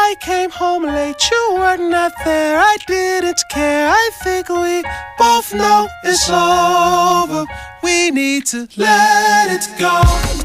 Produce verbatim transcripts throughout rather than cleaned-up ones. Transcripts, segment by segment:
I came home late, you were not there. I didn't care. I think we both know it's over. We need to let it go.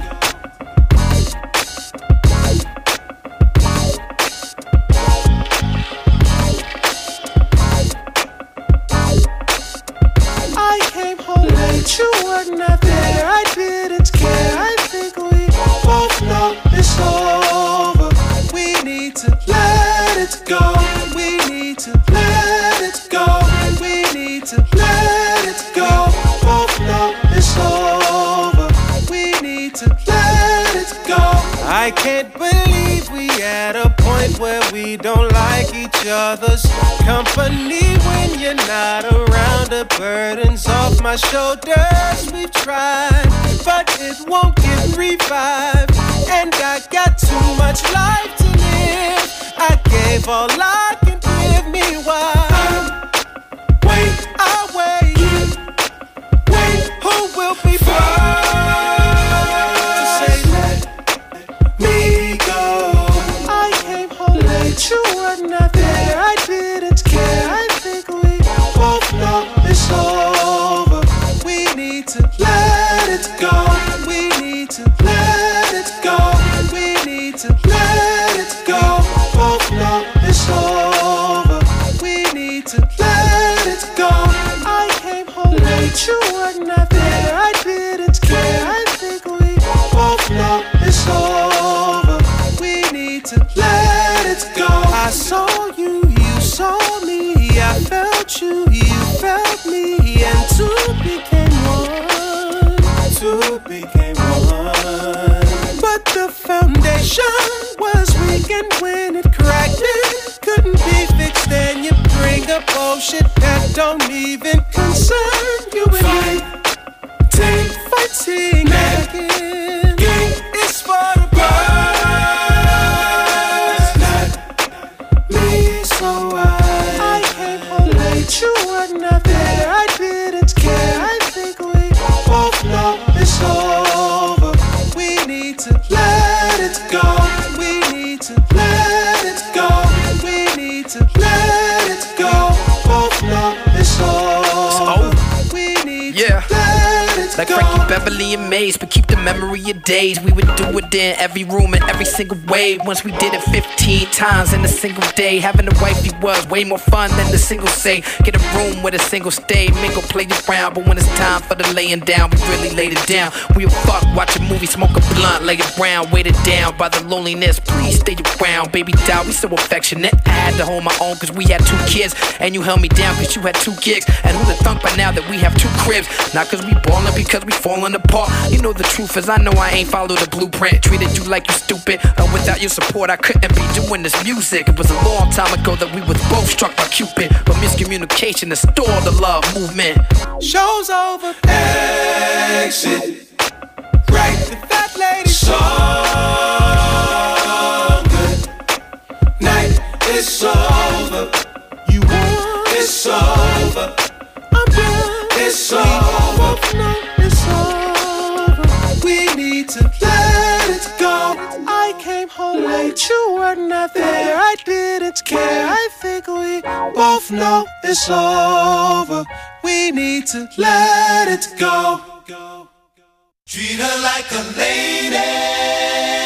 I came home late, you were not there. I didn't care. I think we both know it's over. We need to let it go. We need to let it go. We need to let it go. Both know it's over. We need to let it go. I can't believe we at a point where we don't like each other's company. When you're not around, the burden's off my shoulders. We've tried, but it won't get revived. And I got too much life to live. I gave all I can give. Me why? Wait, I'll wait. Wait, who will be first to say let me go? I came home late, you were not there. I didn't care. I think we both know it's over. We need to let it go. We need to let it go. We need to let it go. Both know it's over. We need to let it go. I came home late, you were not there. I didn't care. I think we both know it's over. We need to let it go. I saw you, you saw me. I felt you, you felt me. And two became one. Two became one. But the foundation was weak, and when it cracked, it couldn't be fixed. Then you bring up bullshit that don't even concern you and me. Take fighting again. It's for the birds, not me. So I, I came home late, you were not there. I didn't care. I think we both know it's over. We need to let it go. We need to let it go. We need to let it go. Both know it's over. We need yeah. to let it like go. Frankie Beverly and Maze, but keep the memory of days. We would do it in every room and every single way. Once we did it fifteen times in a single day. Having a wifey was way more fun than the single say. Get a room with a single stay, mingle, play around. But when it's time for the laying down, we really laid it down. We'll fuck, watch a movie, smoke a blunt, lay it brown, weighted down by the loneliness. Please stay around, baby doll, we so affectionate. I had to hold my own cause we had two kids, and you held me down cause you had two gigs. And who'd have thunk by now that we have two cribs? Not cause we ballin', because we fallin' apart. You know the truth is I know I ain't followed the blueprint. Treated you like you stupid, and without your support I couldn't be doing this music. It was a long time ago that we was both struck by Cupid, but miscommunication has stalled the love movement. Show's over. Exit. Right. The fat lady. So good. Night. It's over. You won. It's over. I'm done. It's over. No, it's over. We need to let it go. I came home late, you were not there. I didn't care. I think we both know it's over. We need to let it go. Treat her like a lady.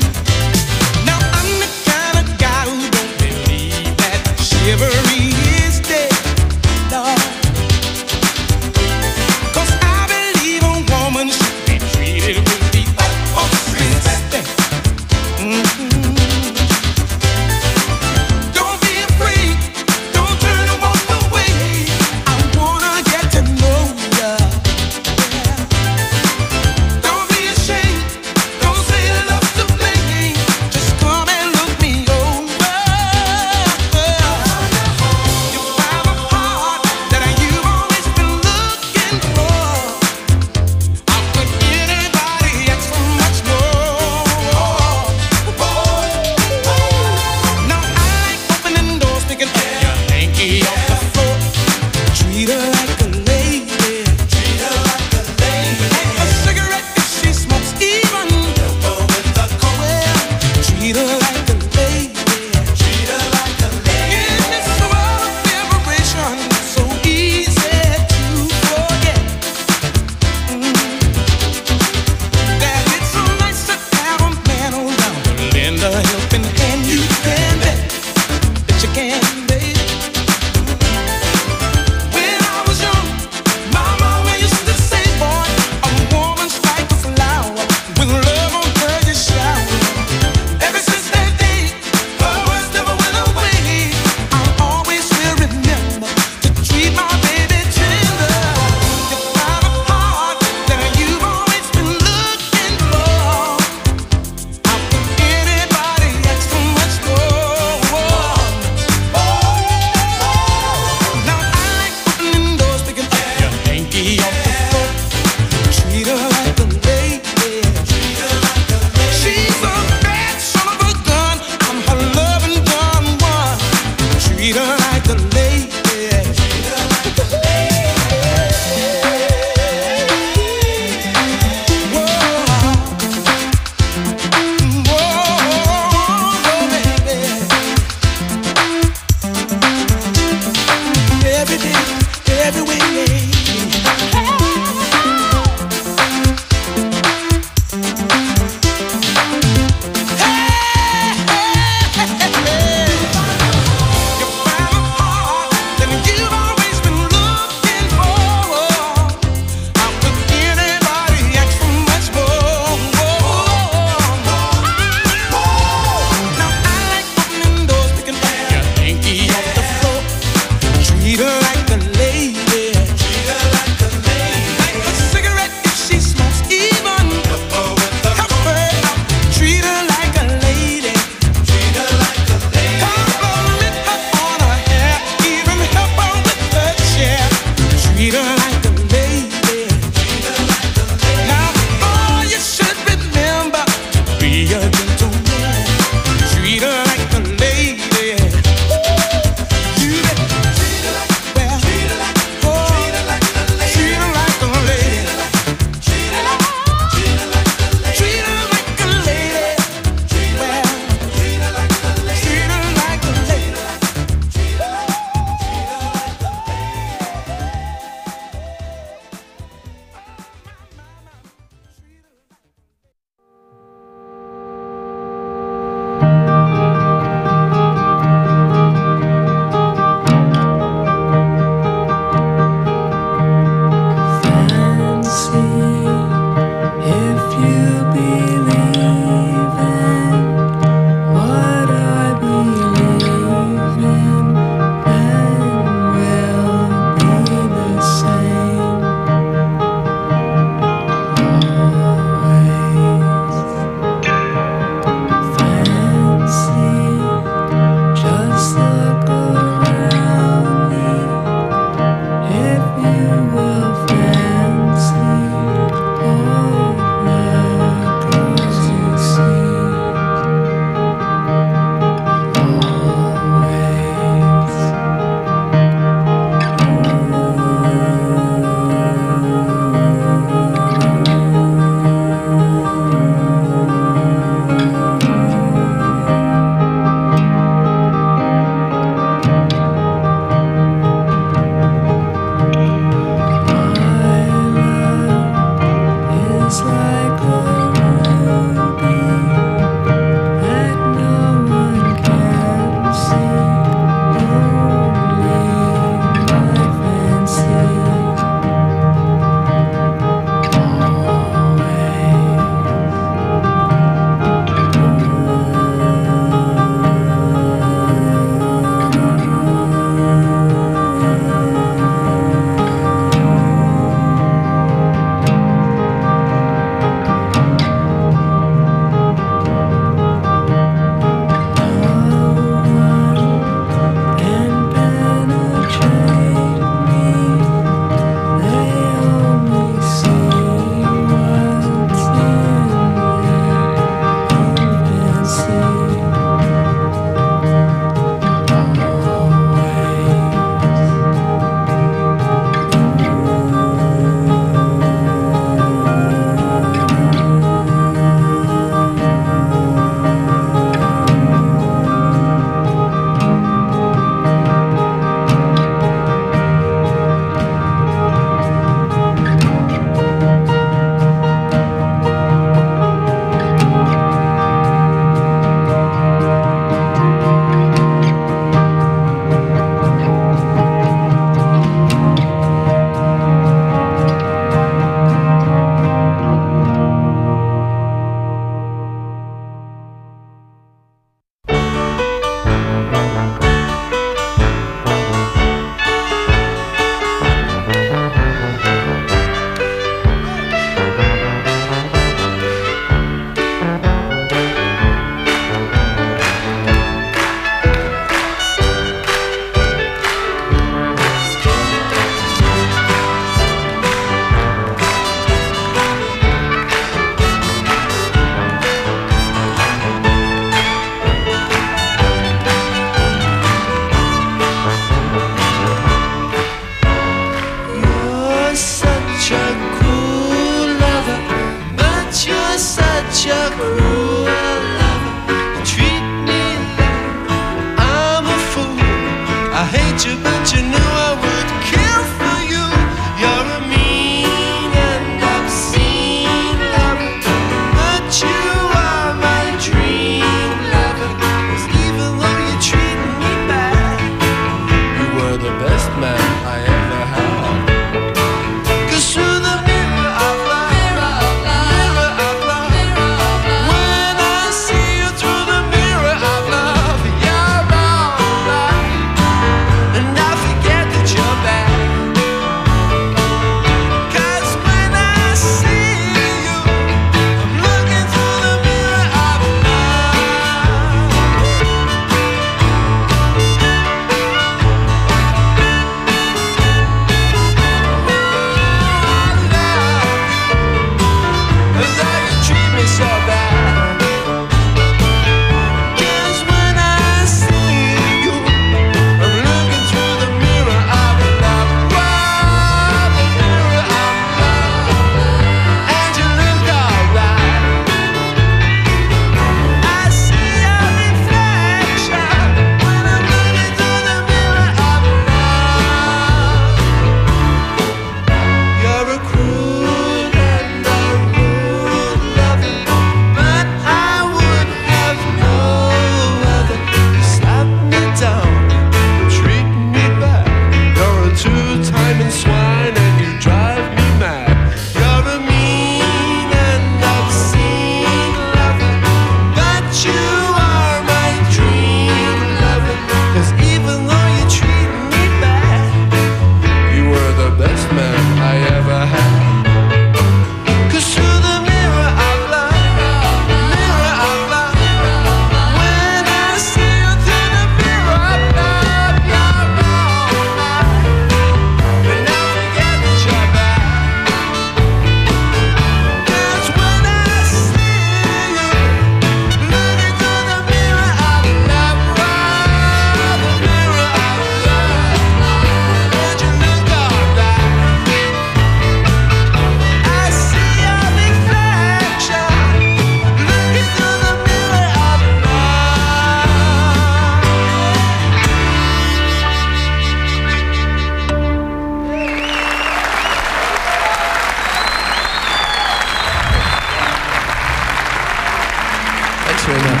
much.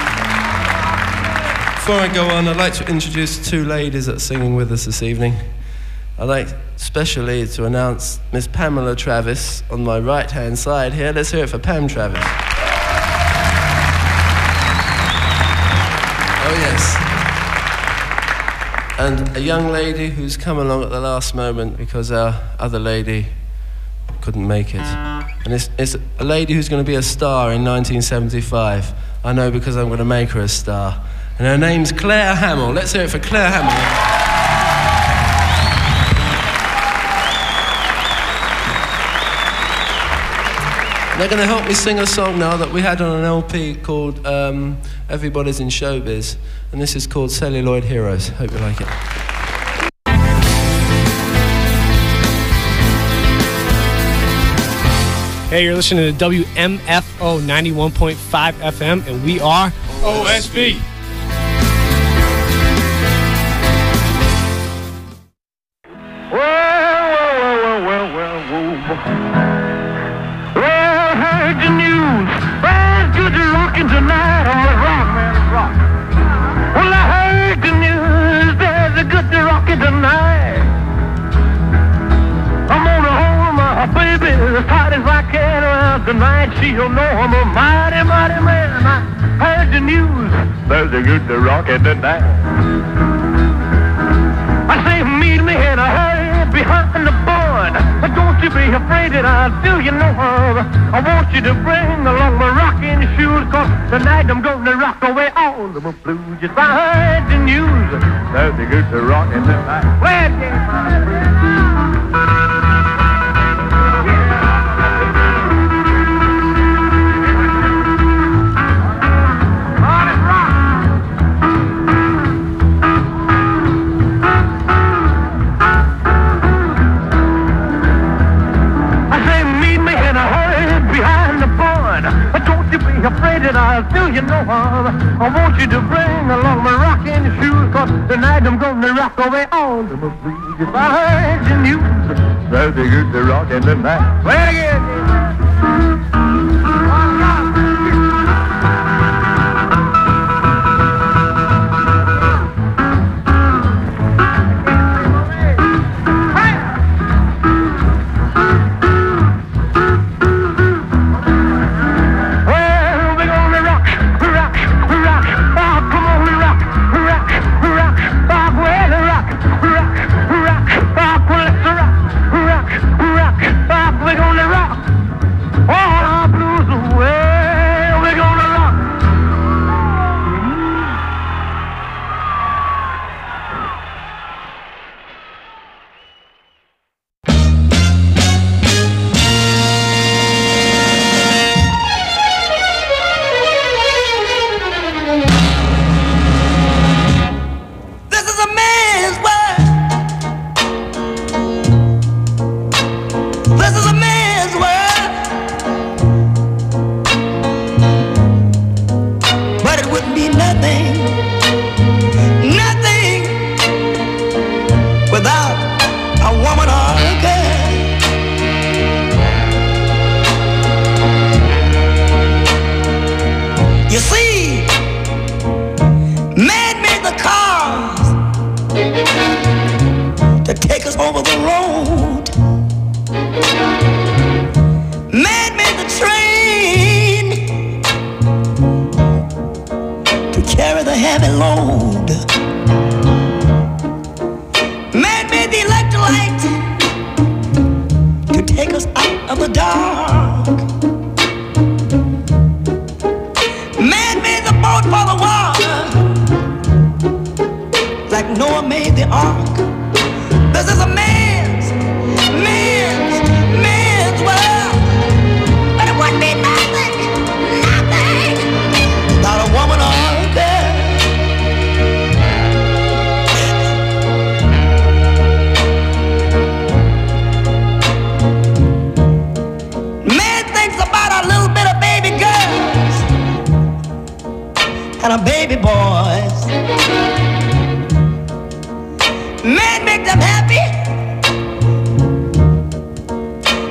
Before I go on, I'd like to introduce two ladies that are singing with us this evening. I'd like specially to announce Miss Pamela Travis on my right-hand side here. Let's hear it for Pam Travis. Oh, yes. And a young lady who's come along at the last moment because our other lady couldn't make it. And it's, it's a lady who's going to be a star in nineteen seventy-five. I know because I'm going to make her a star. And her name's Claire Hamill. Let's hear it for Claire Hamill. They're going to help me sing a song now that we had on an L P called um, Everybody's in Showbiz. And this is called Celluloid Heroes. Hope you like it. Hey, you're listening to W M F O ninety-one point five F M, and we are O S B. Well, well, well, well, well, well, well, I heard the news. Well, it's good to rockin' tonight. Oh, it's rock, man, it's rock. Well, I heard the news. There's a good to rockin' tonight. I'm gonna hold my baby as tight as I can around tonight. She'll know I'm a mighty, mighty man. I heard the news. There's a good to rockin' tonight. I say meet me in a hurry behind the board. Don't you be afraid that I'll do you no harm. I want you to bring along my rocking shoes, cause tonight I'm gonna rock away all the blues. Just I heard the news. There's a good to rockin' tonight. Well, yeah. Afraid that I'll do you no harm. I want you to bring along my rocking shoes, cause tonight I'm gonna rock away all the blues. If I heard the news, there's a good to rockin' tonight. Well, again.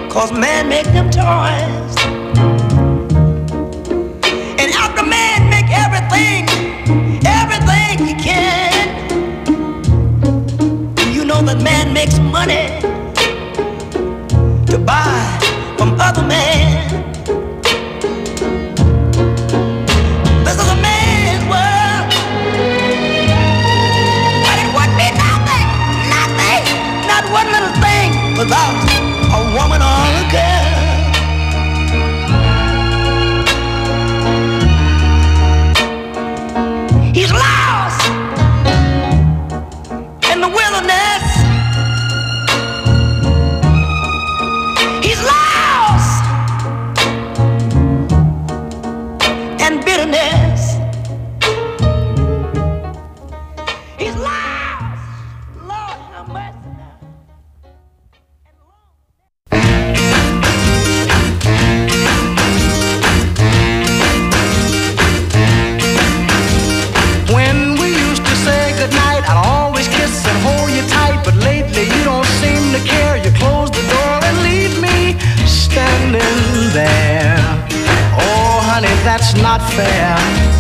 Man make them toys, and after man make affair.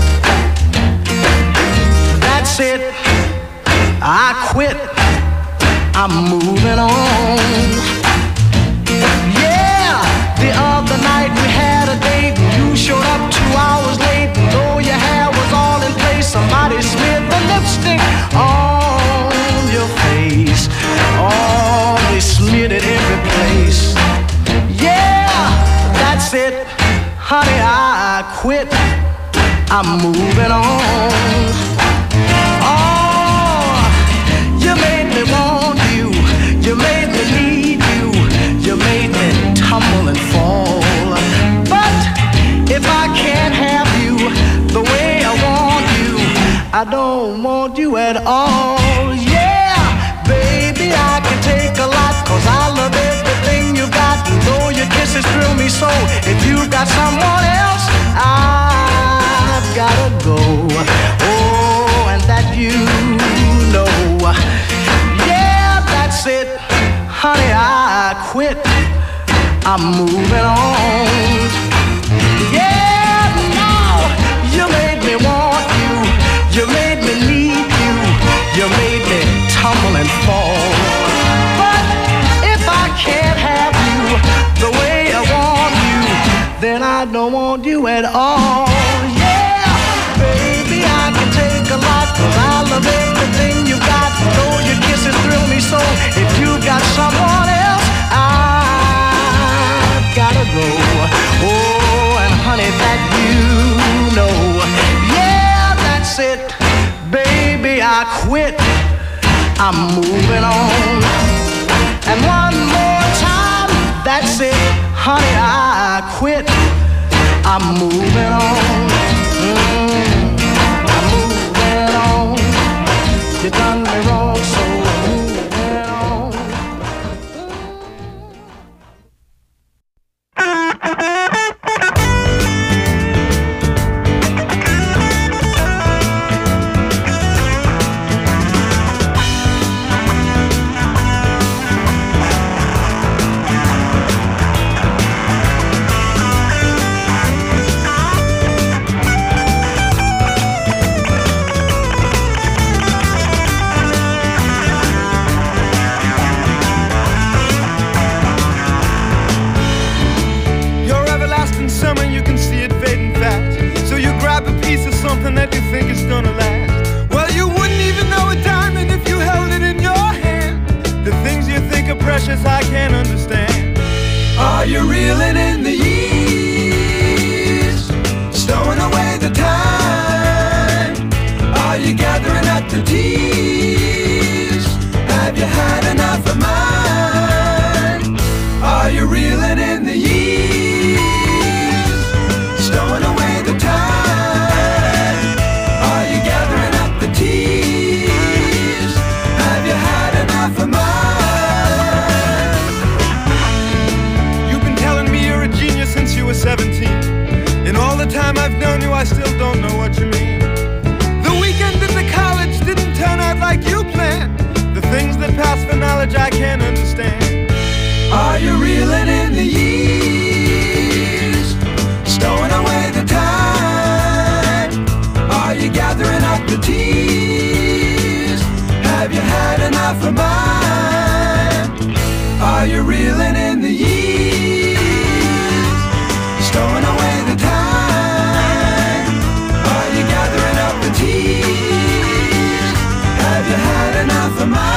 That's it, I quit, I'm moving on. Yeah, the other night we had a date. You showed up two hours late. Though your hair was all in place, somebody smeared the lipstick on your face. Oh, they smeared it every place. Yeah, that's it, honey, I quit, I'm moving on. Oh, you made me want you, you made me need you, you made me tumble and fall. But if I can't have you the way I want you, I don't want you at all. Yeah, baby, I can take a lot, cause I love everything you got. You know your kisses thrill me so. If you've got someone else, I've gotta go. Oh, and that you know. Yeah, that's it, honey, I quit, I'm moving on. Yeah, now you made me want you, you made me need you, you made me tumble and fall. But if I can't have you the way I want you, then I don't want you at all. Yeah, baby, I can take a lot, cause I love everything you got. Though your kisses thrill me so. If you've got someone else, I've gotta go. Oh, and honey, that you know. Yeah, that's it, baby, I quit, I'm moving on. And one more time, that's it, honey, I quit, I'm moving on. Mm, I'm moving on. You done me wrong, so I'm moving on. That you think is gonna last. Well, you wouldn't even know a diamond if you held it in your hand. The things you think are precious I can't understand. Are you reeling in the years, stowing away the time? Are you gathering up the tears? Have you had enough of mine? Are you reeling in the years, stowing away the time? Have you had enough of mine? You've been telling me you're a genius since you were seventeen. In all the time I've known you, I still don't know what you mean. The weekend in the college didn't turn out like you planned. The things that pass for knowledge I can't understand. Are you reeling in the years, stowing away the time? Are you gathering up the tears? Have you had enough of mine? Are you reeling in the years, stowing away the time? Are you gathering up the tears? Have you had enough of mine?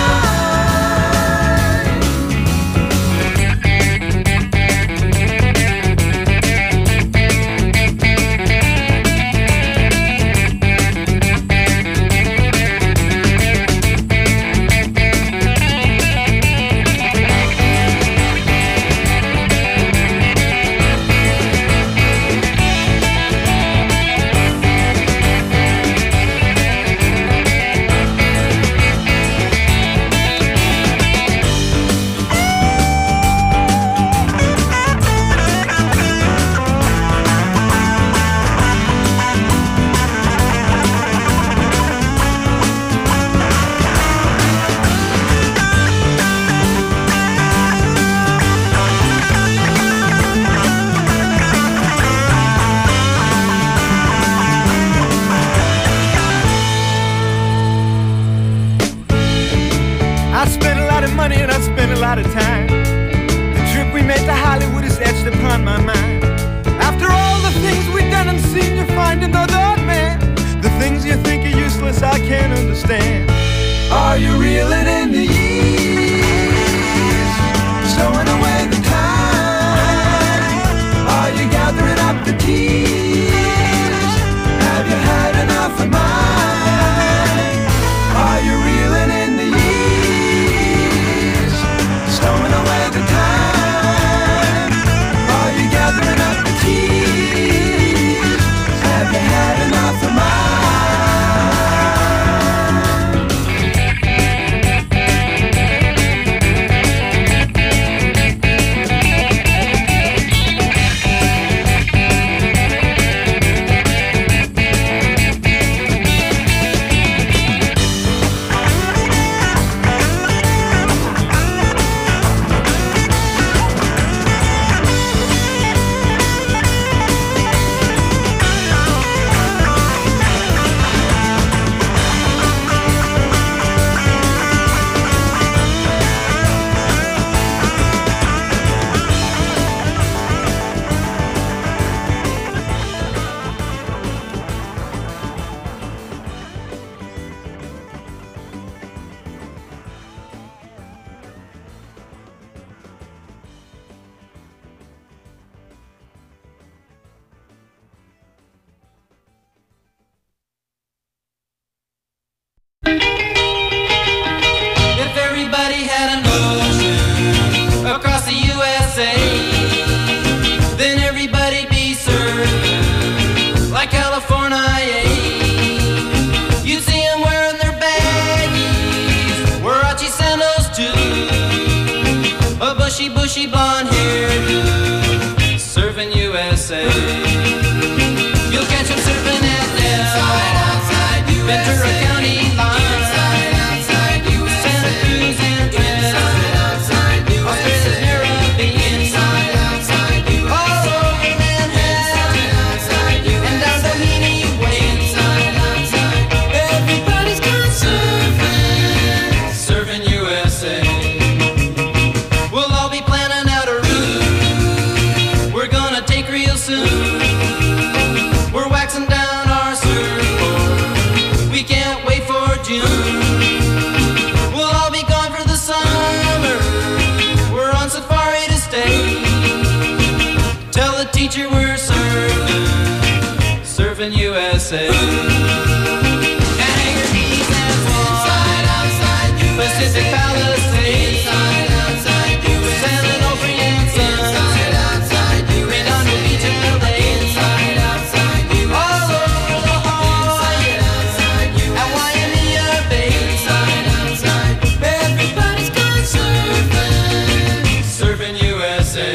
lot of time. The trip we made to Hollywood is etched upon my mind. After all the things we've done and seen, you find another man. The things you think are useless, I can't understand. Are you reeling in the years, stowing away the time? Are you gathering up the tears? Have you had enough of mine? Are you reeling in the years, stowing away the time? Are you gathering up the tears? Have you had enough of mine? If everybody had an ocean across the U S A, then everybody'd be served like California. You'd see them wearing their baggies, Warachi sandals too, a bushy, bushy blonde hairdo, surfing U S A. You'll catch them surfing at Nell, Ventura County line. U S A. And Hangar Keys and Guam, Pacific Palisades, San Onofre and Sun, Redondo Beach and L A, all over La Jolla and Waimea Bay. Everybody's gone surfing, surfing U S A.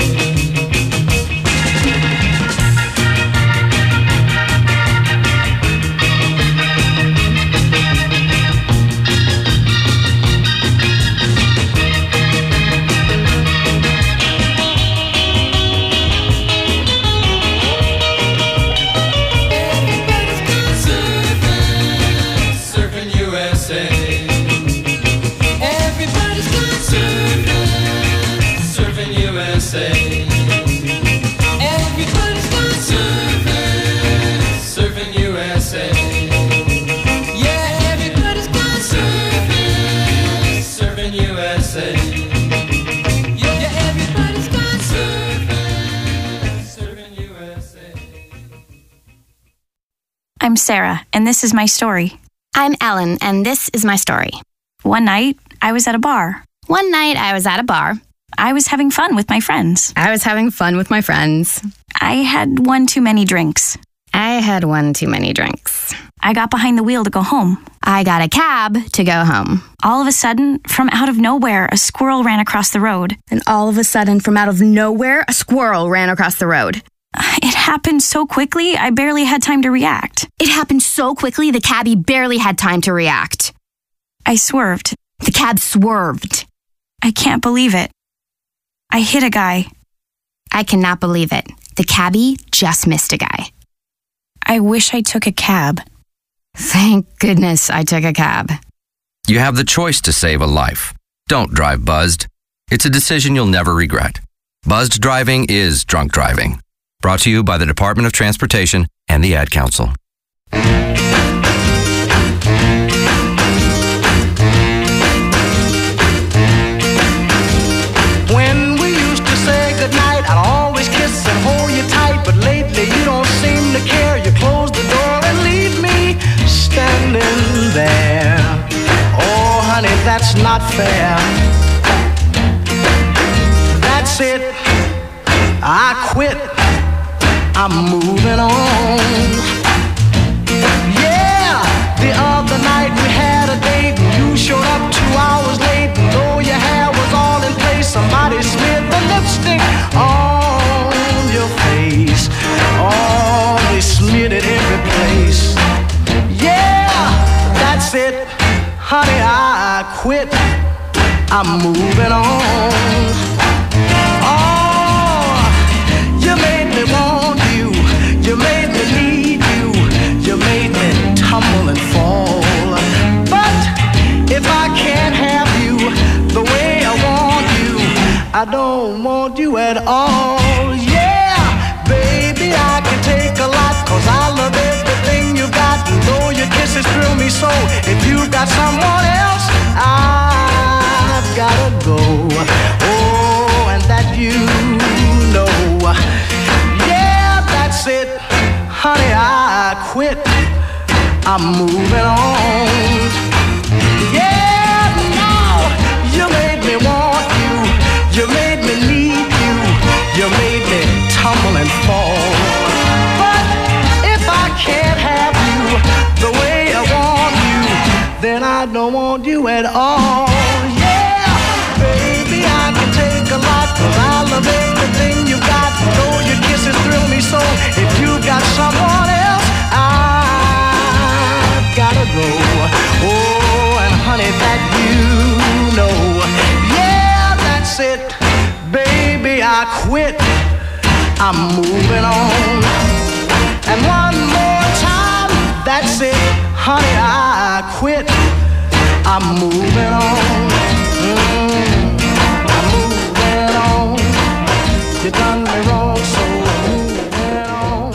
I'm Sarah, and this is my story. I'm Ellen, and this is my story. One night, I was at a bar. One night, I was at a bar. I was having fun with my friends. I was having fun with my friends. I had one too many drinks. I had one too many drinks. I got behind the wheel to go home. I got a cab to go home. All of a sudden, from out of nowhere, a squirrel ran across the road. And all of a sudden, from out of nowhere, a squirrel ran across the road. It happened so quickly, I barely had time to react. It happened so quickly, the cabbie barely had time to react. I swerved. The cab swerved. I can't believe it. I hit a guy. I cannot believe it. The cabbie just missed a guy. I wish I took a cab. Thank goodness I took a cab. You have the choice to save a life. Don't drive buzzed. It's a decision you'll never regret. Buzzed driving is drunk driving. Brought to you by the Department of Transportation and the Ad Council. When we used to say goodnight, I'd always kiss and hold you tight. But lately you don't seem to care. You close the door and leave me standing there. Oh, honey, that's not fair. That's it, I quit, I'm moving on. Yeah, the other night we had a date and you showed up two hours late. And though your hair was all in place, somebody smeared the lipstick on your face. Oh, they smeared it every place. Yeah, that's it, honey, I quit, I'm moving on. Oh, you made me want you, you made me need you, you made me tumble and fall. But if I can't have you the way I want you, I don't want you at all. Yeah, baby, I can take a lot, cause I love everything you got. And though your kisses thrill me so, if you got someone else, I've gotta go. Oh, and that you know. Yeah, that's it, honey, I quit, I'm moving on. Yeah, now you made me want you, you made me need you, you made me tumble and fall. But if I can't have you the way I want you, then I don't want you at all. Yeah, baby, I can take a lot, cause I love everything you got. Though your kisses thrill me so, if you got someone else, I've gotta go. Oh, and honey, that you know. Yeah, that's it, baby, I quit, I'm moving on. And one more time, that's it, honey, I quit, I'm moving on. Mm, I'm moving on. You done me wrong, so I'm moving on.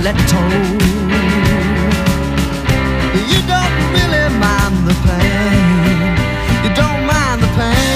stiletto. You don't really mind the pain. You don't mind the pain.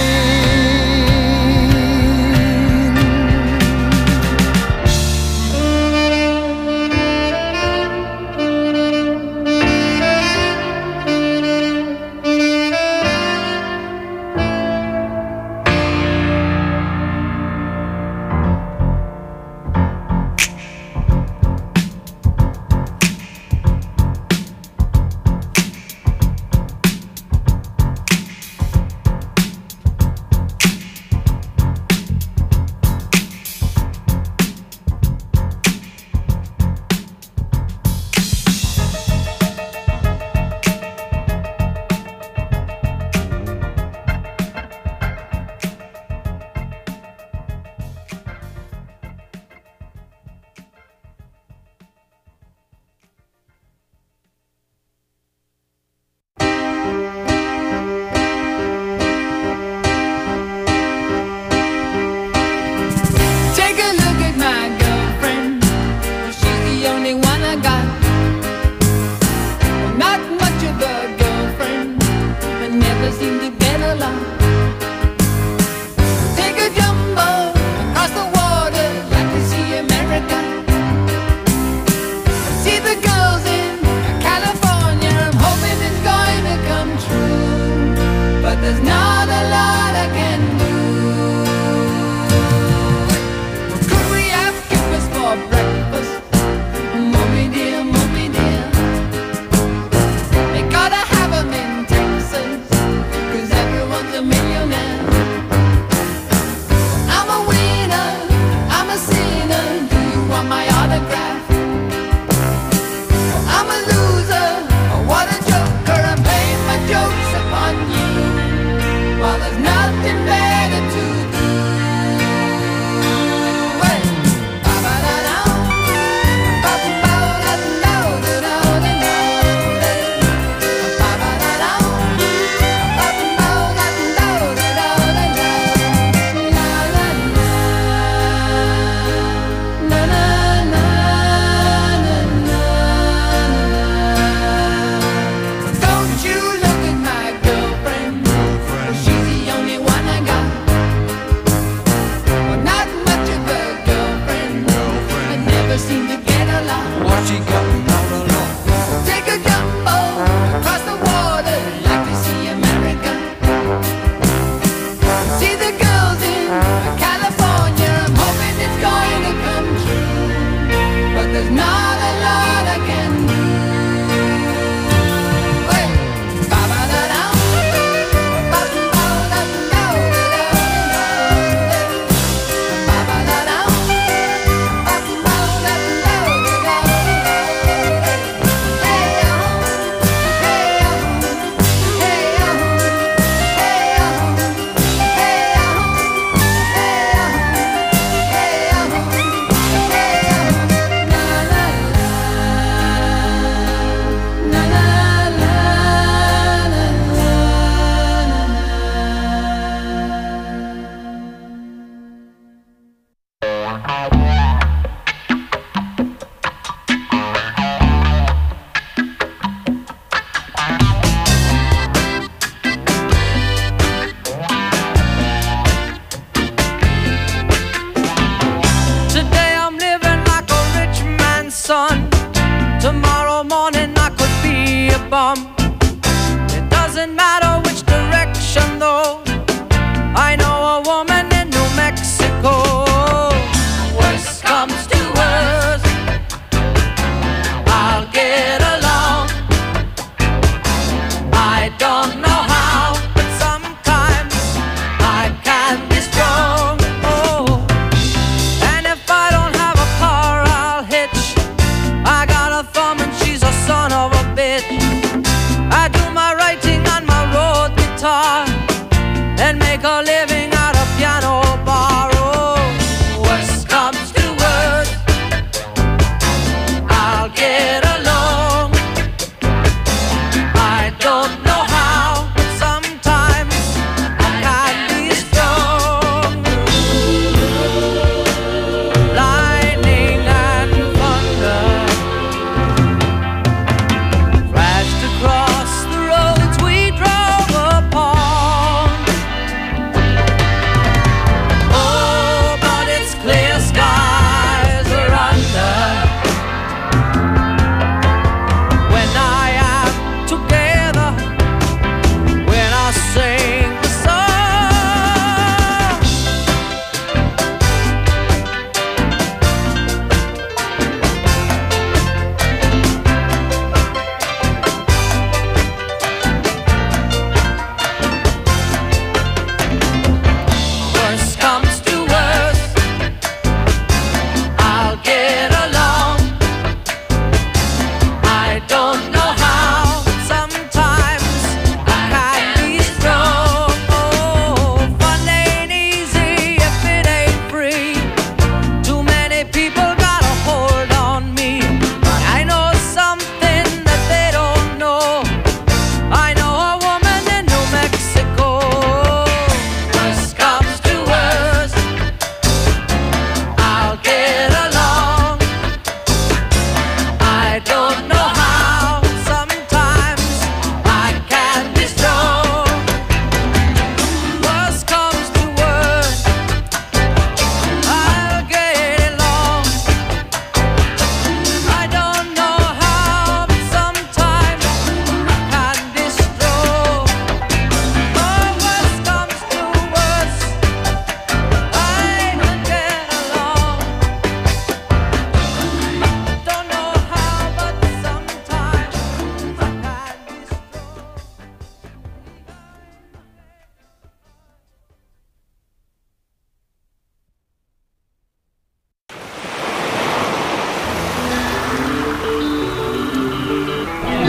Lightning and thunder.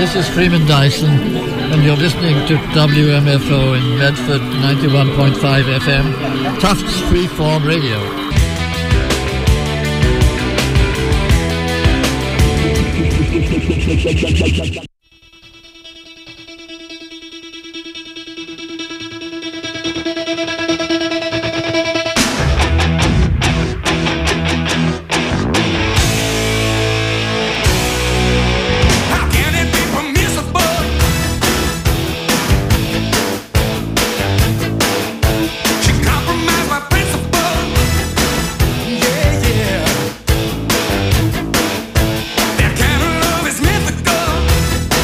This is Freeman Dyson, and you're listening to W M F O in Medford, ninety-one point five F M, Tufts Freeform Radio. That kind of love is mythical.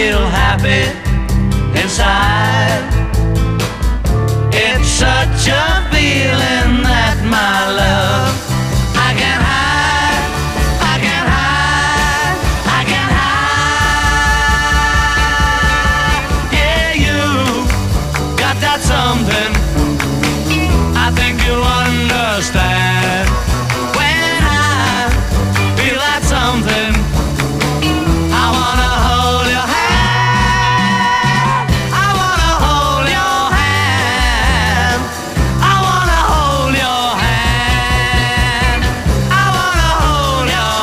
feel happy inside. It's such a feeling that my love I can hide, I can hide, I can hide. Yeah, you got that something I think you'll understand. When I feel that something, I wanna hold your hand. I wanna hold your hand. I wanna hold your hand. I wanna hold your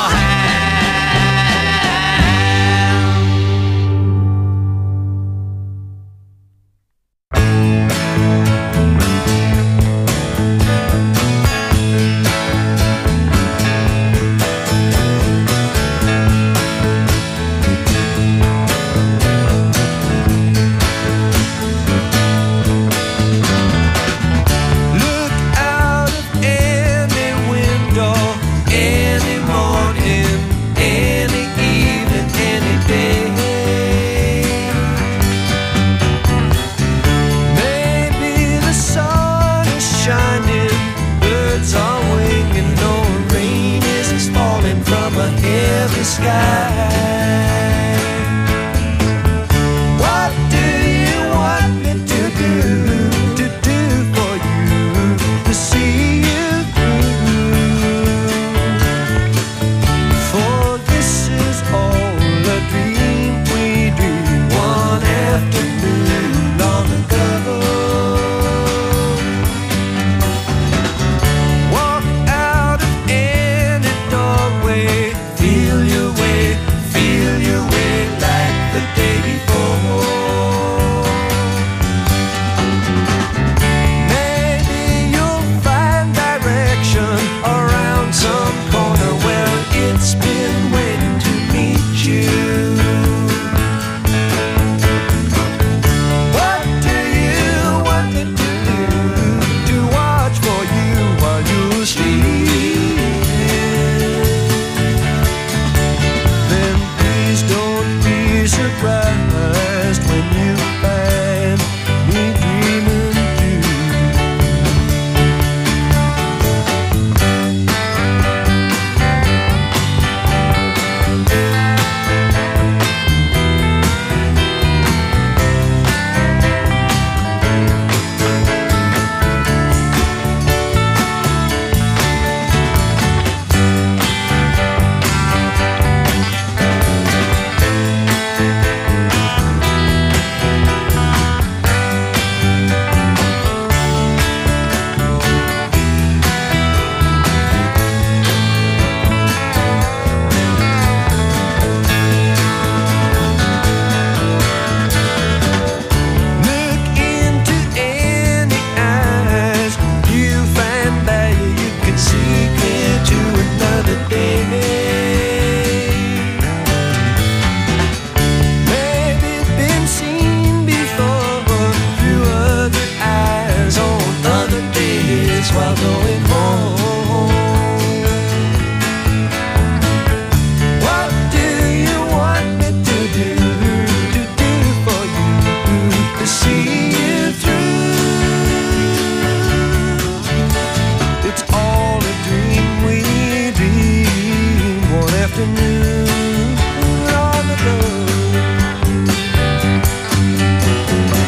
Look out of any window, any morning, any evening, any day. Maybe the sun is shining, birds are winging, no rain is falling from a heavy sky.